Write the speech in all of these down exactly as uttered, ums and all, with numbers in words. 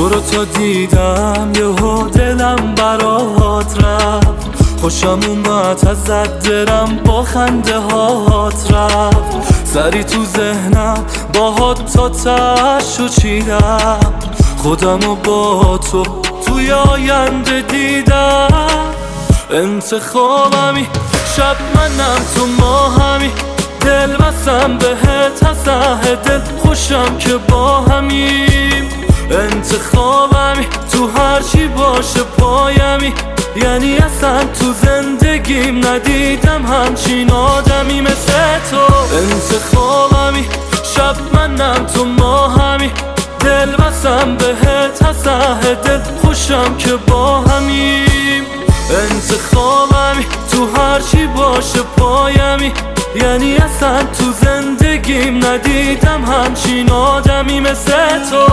تو رو تا دیدم یهو دلم برات رفت، خوشم اومد ازت دلم با خنده هات رفت، سری تو ذهنم باهات تا تشو چیدم، خودمو با تو توی آینده دیدم. انتخابمی شب منم تو ما همی، دل بسم بهت از ته دل، خوشم که با همیم. انتخابمی تو هرچی باشه پایمی، یعنی اصلا تو زندگیم ندیدم همچین آدمی مثل تو. انتخابمی شب منم تو ما همی، دل بسم بهت از ته دل، خوشم که با همیم. انتخابمی تو هرچی باشه پایمی، یعنی اصلا تو زندگیم ندیدم همچین آدمی مثل تو.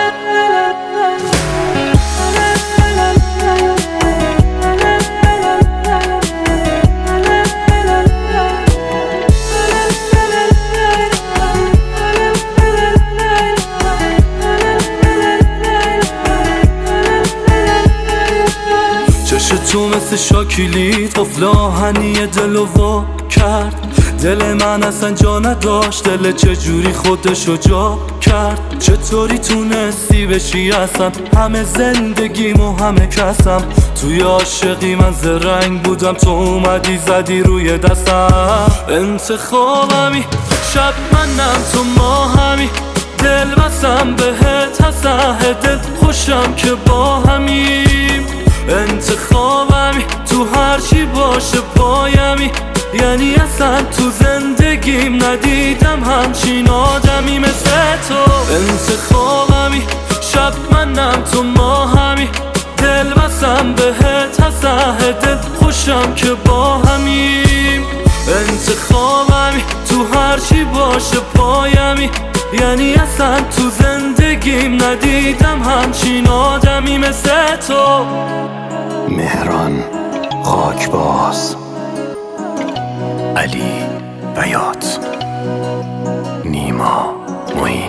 چش تو مثل شاکلیت قفل آهنی دلو وا کرد، دل من اصلا جا نداشت، دل چجوری خودشو جا کرد. چطوری تونستی بشی اصلا همه زندگیم و همه کسم، توی عاشقی من زرنگ بودم، تو اومدی زدی روی دستم. انتخابمی شب منم تو ما همی، دل بسم بهت از ته دل، خوشم که با همیم. انتخابمی تو هرچی باشه پایمی، یعنی اصلا تو زندگیم ندیدم همچین آدمی مثل تو. انتخابمی شب منم تو ما همی، دل بسم بهت از ته دل، خوشم که با همیم. انتخابمی تو هرچی باشه پایمی، یعنی اصلا تو زندگیم ندیدم همچین آدمی مثل تو. مهران خاکباز، علی بیات، نیما معین.